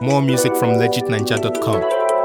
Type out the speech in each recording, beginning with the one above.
More music from legitninja.com.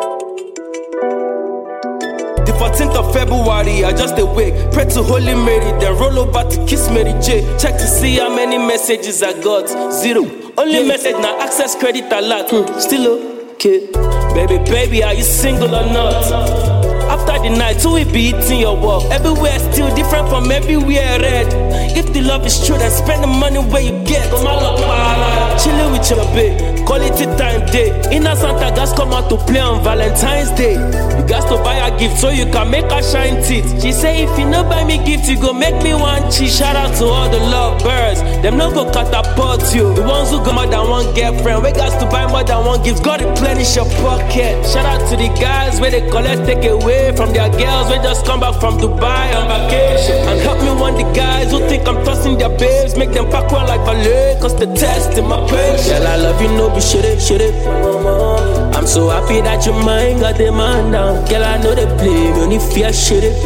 The 14th of February, I just awake. Pray to Holy Mary, then roll over to kiss Mary J. Check to see how many messages I got. 0. Only message now, access credit alert. Still okay. Baby, are you single or not? After the night, who will be eating your work? Everywhere still different from everywhere red. If the love is true, then spend the money where you get. Chilling with your babe, quality time day. Inner Santa gas come out to play on Valentine's Day. You got to buy a gift so you can make her shine teeth. She say if you no buy me gift, you go make me one cheat. Shout out to all the love birds, them no go catapult you. The ones who got more than one girlfriend, we got to buy more than one gift. God replenish your pocket. Shout out to the guys where they collect take away from their girls, we just come back from Dubai on vacation. And help me warn the guys who think I'm tossing their babes, make them pack one like ballet, cause the test in my patience. Girl, I love you, no be shit it. I'm so happy that your mind got the man down. Girl, I know they play, me only fear shit it.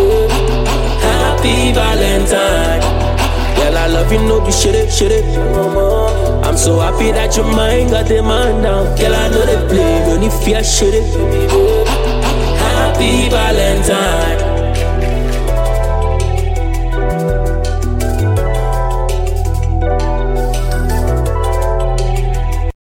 Happy Valentine. Girl, I love you, no be shit it. I'm so happy that your mind got the man down. Girl, I know they play, me only fear shit it. Happy Valentine.